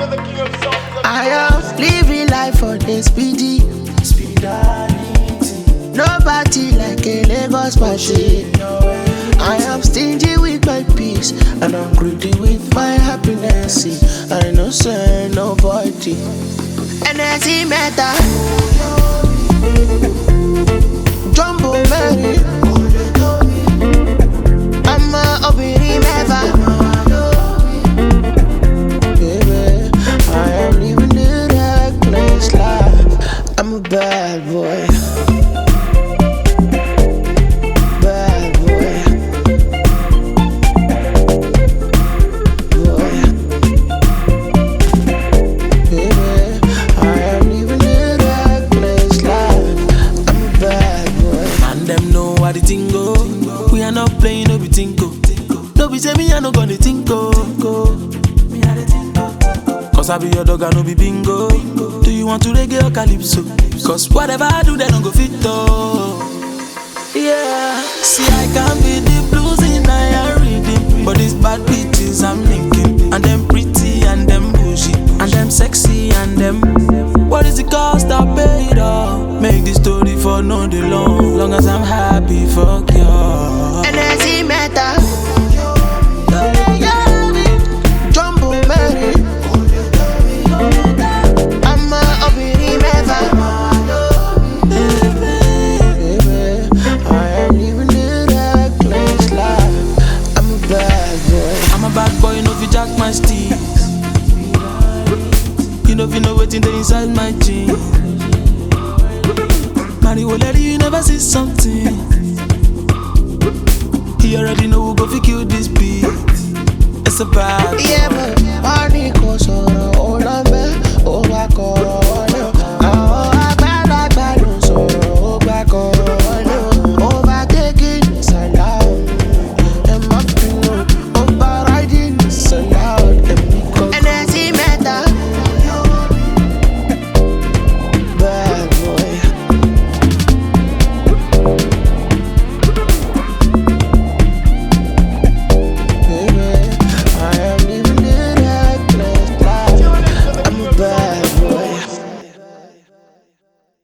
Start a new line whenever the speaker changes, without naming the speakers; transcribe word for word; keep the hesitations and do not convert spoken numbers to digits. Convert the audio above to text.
I am living life for the speedy. Nobody like a Lagos machine. I am stingy with my peace, and I'm greedy with my happiness. See, I no say nobody. Energy matter. Jumbo Mary. I'm a obiri meva. Baby, I am living the reckless life. I'm a bad boy. Bad boy. Boy. Baby, I am living the reckless life. I'm a bad boy.
And them know how the thing go. We are not playing, no be tinko. No be say me, I no gonna tinko. Cause I be your dog, I no be bingo. Do you want to reggae or calypso? Cause whatever I do, they don't go fit though. Yeah, see I can be the blues in I reading, but these bad bitches I'm linking, and them pretty and them bougie, and them sexy and them. What is the cost I pay it all? Make this story for no day long. Long as I'm happy, fuck you.
Energy matter. Jumbo Mary. I'm a obiri meva. Baby, I am living the reckless life. I'm a bad boy.
I'm a bad boy, you know if you jack my sticks. You know if you know what's in the inside my jeans. Mario lady, you never see something. He already know who go fi kill this beat. It's a bad
Yeah, but